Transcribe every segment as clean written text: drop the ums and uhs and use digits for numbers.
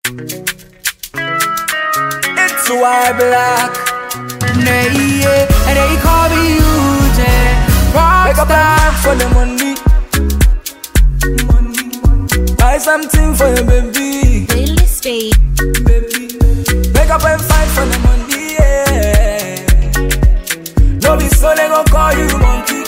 It's why black. Nay, yeah, and they call me Eugene. Make up time for the money. Buy something for your baby. Playlist babe. Baby. Make up and fight for the money, yeah. No be so they gon' call you monkey.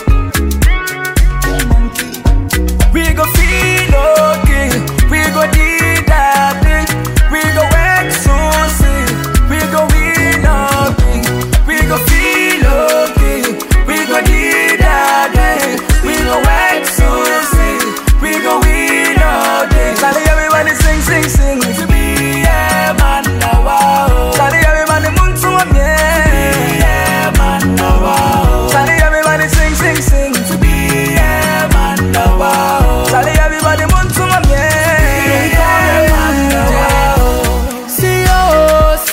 We go feel okay. We go do that thing. We go work so sick. We go win nothing. We go feel okay. We go do that thing. We go work so sick. We go win nothing. Charlie, everybody sing, sing, sing. To be a man now, wow. Charlie, everybody moon to a man. Yeah, man now, wow. Charlie, everybody sing, sing, sing. To be a man now, wow. Charlie, everybody moon to a man. Yeah, man now, wow. C-O-C,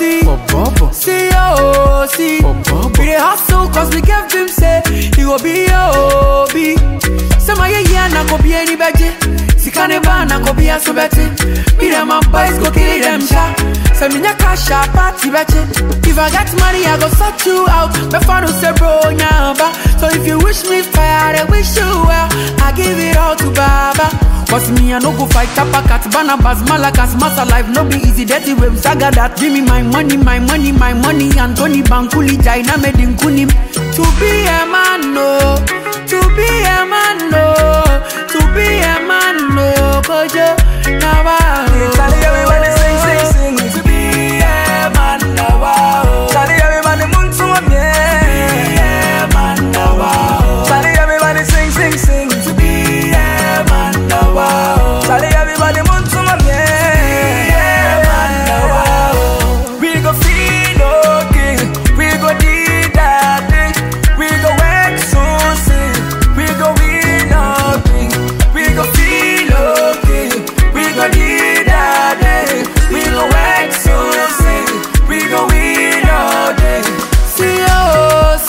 C-O-C. We dey hustle cause we give him say he go be O-B. Some of you na go be any beje. Sikane ba na go be a so bete. Me them my boys go kill them sha. Say me nya cash a party beche. If I got money I go sort you out. Before no say bro nyamba. So if you wish me fire I wish you well. I give it all to Baba. Cause me I no go fight tapakat. Banabas malakas massa life no be easy. Dirty waves saga that. Give me my money, my money, my money. Anthony Bankuli Jaina made in kunim. To be a man no. To be a man no. To be a man no. Kojo Nawa. Charlie, everybody sing, sing, sing. To be a man now, wow. Charlie, everybody moon to a man. Yeah, man now, wow. Charlie, everybody sing, sing, sing. To be a man now, wow. Charlie, everybody moon to a man. Yeah, man now, wow. We go feel okay. We go do that thing. We go work so sick. We go win nothing. We go feel okay. We go do that day. We go work so sick. We go win all day. C-O-C,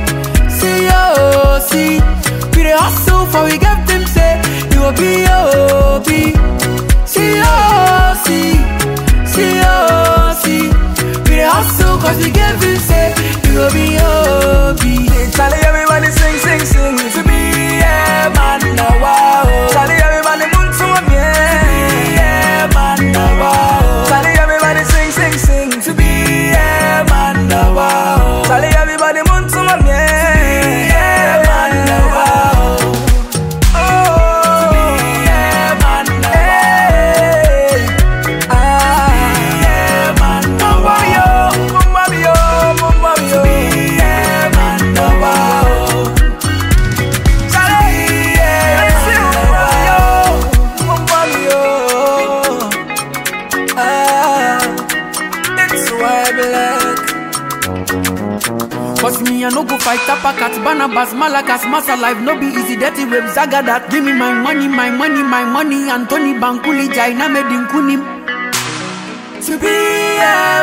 C-O-C. We dey hustle for we get them say you will be O-B. C-O-C, C-O-C. We dey hustle cause we get them say you will be O-B. Charlie, everybody sing, sing, sing. To be a man now, wow. Charlie, everybody moon to a man. Yeah, man now, wow. Charlie, everybody sing, sing, sing. To be a man now, wow. Charlie, everybody moon to a man. Yeah, man now, wow. Oh, to be a man now, wow. Yeah, man now, wow. Mumbabio, mumbabio. To be a man now, wow. Charlie, yeah, mumbabio, mumbabio. It's why black. Cause me I no go fight tapakat. Banabas malakas massa life no be easy. Dirty waves saga that. Give me my money, my money, my money. Anthony Bankuli Jaina made in kunim. To be a